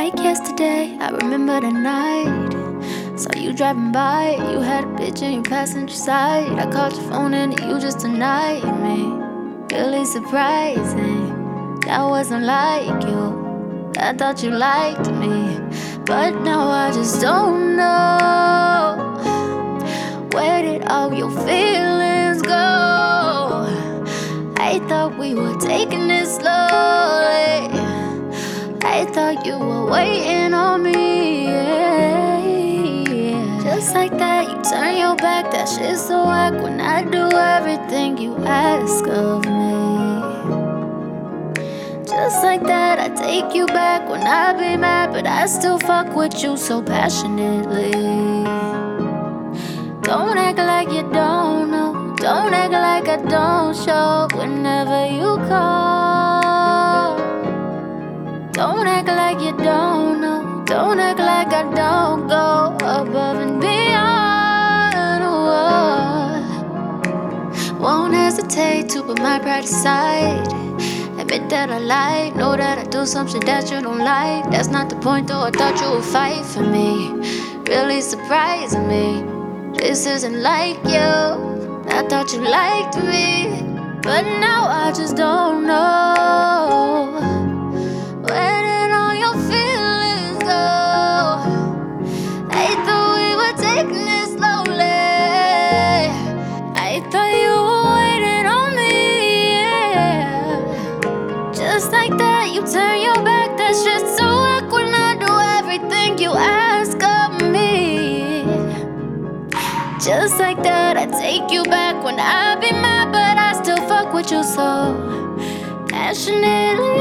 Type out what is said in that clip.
like yesterday, I remember the night. Saw you driving by, you had a bitch in your passenger side. I called your phone and you just denied me. Really surprising, that wasn't like you. I thought you liked me, but now I just don't know. Where did all your feelings go? I thought we were taking it slowly. I thought you were waiting on me, yeah. Just like that, you turn your back. That shit's so whack when I do everything you ask of me. Just like that, I take you back when I be mad, but I still fuck with you so passionately. Don't act like you don't know. Don't act like I don't show whenever you call. Don't act like you don't know. Don't act like I don't go above and beyond. Won't hesitate to put my pride aside. Admit that I lied. Know that I do some shit that you don't like. That's not the point though, I thought you would fight for me. Really surprising me. This isn't like you. I thought you liked me, but now I just don't know. Where did all your feelings go? I thought we were taking it slowly. I thought you were waiting on me, yeah. Just like that, you turn your back. That's just so awkward when I do everything you ask of me. Just like that, I take you back when I be mad, but I still fuck with you so passionately.